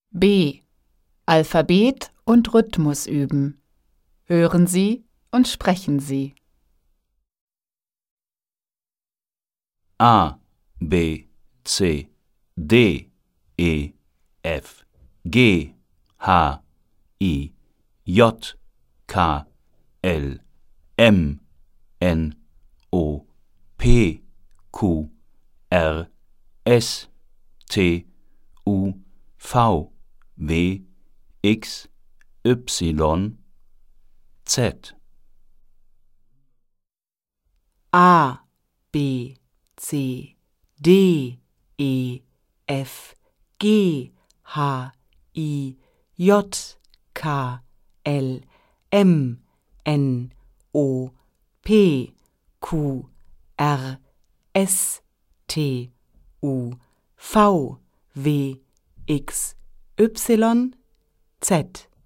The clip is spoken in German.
B. Alphabet und Rhythmus üben. Hören Sie und sprechen Sie. A, B, C, D, E, F, G, H, I, J, K, L, M, N, O, P, Q, R, S, T, U, V, W, X, Y, Z. A, B, C, D, E, F, G, H, I, J, K, L, M, N, O, P, Q, R, S, T, U, V, W, X, Y, Z.